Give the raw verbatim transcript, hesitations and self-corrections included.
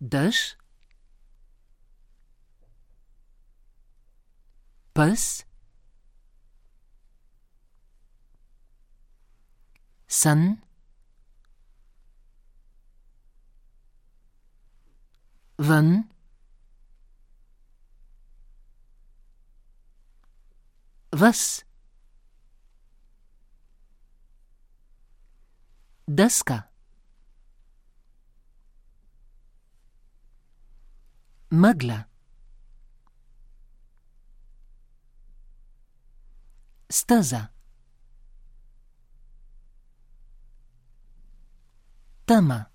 Dъжд, пъс, сън, вън, въз, дъска, мъгла, стъза, тъма,